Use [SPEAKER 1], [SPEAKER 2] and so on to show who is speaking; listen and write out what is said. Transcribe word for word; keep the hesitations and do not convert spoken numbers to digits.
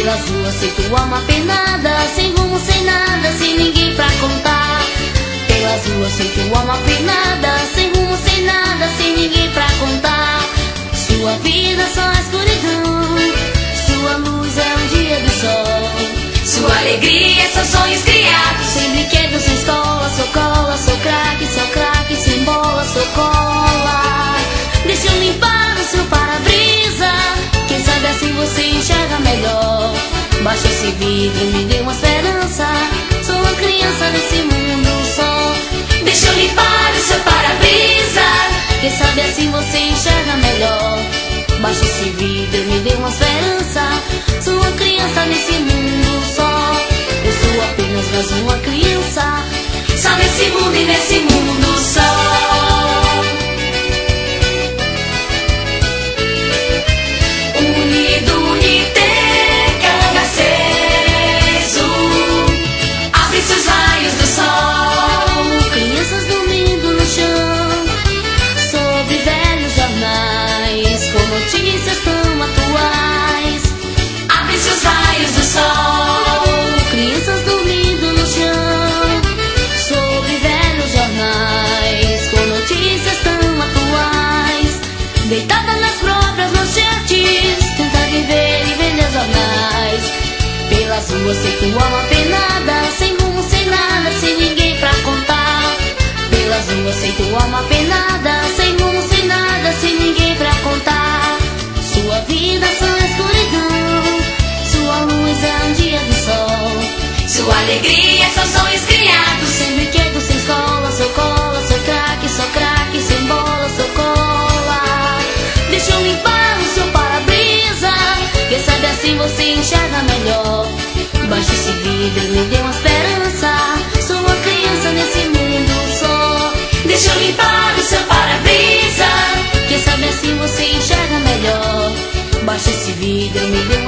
[SPEAKER 1] Pelas ruas sei tua alma penada, sem rumo, sem nada, sem ninguém pra contar. Pelas ruas sei tua alma penada, sem rumo, sem nada, sem ninguém pra contar. Sua vida só é escuridão, sua luz é um dia do sol.
[SPEAKER 2] Sua alegria são sonhos criados,
[SPEAKER 1] sem brinquedos, sem escola, sou cola, sou craque, sou craque, sem bola, sou cola. Deixa eu limpar o seu para-brisa, quem sabe assim você enxerga melhor. Baixa esse vidro e me dê uma esperança, sou uma criança nesse mundo só.
[SPEAKER 2] Deixa eu limpar o seu para-brisa,
[SPEAKER 1] quem sabe assim você enxerga melhor. Baixa esse vidro e me dê uma esperança, sou uma criança nesse mundo só. Eu sou apenas mais uma criança,
[SPEAKER 2] só nesse mundo e nesse mundo só. Unido, Uniteca, aceso, abre seus raios do sol.
[SPEAKER 1] Crianças dormindo no chão, sobre velhos jornais, com notícias tão atuais.
[SPEAKER 2] Abre seus raios do sol.
[SPEAKER 1] Crianças dormindo no chão, sobre velhos jornais, com notícias tão atuais. Deitada nas próprias manchetes, tenta viver e vender jornais. Pelas ruas sei tua alma penada, sem rumo, sem nada, sem ninguém pra contar. Pelas ruas sei tua alma penada, sem rumo, sem nada, sem ninguém pra contar. Sua vida só é escuridão, sua luz é um dia do sol.
[SPEAKER 2] Sua alegria são sonhos criados,
[SPEAKER 1] sem brinquedo, sem escola, sou cola, sou craque, sou craque, sem bola, sou cola. Deixa eu limpar o seu para-brisa, quem sabe assim você enxerga melhor. Baixa esse vidro e me dê uma esperança, sou uma criança nesse mundo só.
[SPEAKER 2] Deixa eu limpar o seu para-brisa,
[SPEAKER 1] quem sabe assim você enxerga melhor. Baixa esse vidro e me dê